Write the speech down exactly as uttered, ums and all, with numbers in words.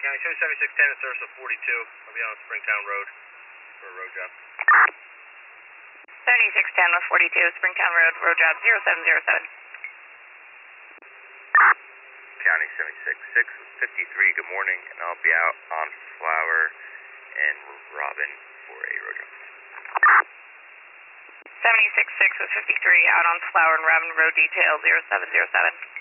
County seventy-six ten to Sarasota forty-two. I'll be on Springtown Road for a road job. seventy-six ten with forty-two, Springtown Road, road job zero seven zero seven. County seventy-six six with fifty-three, good morning, and I'll be out on Flower and Robin for a road job. seventy-six six with fifty-three, out on Flower and Robin, road detail zero seven zero seven.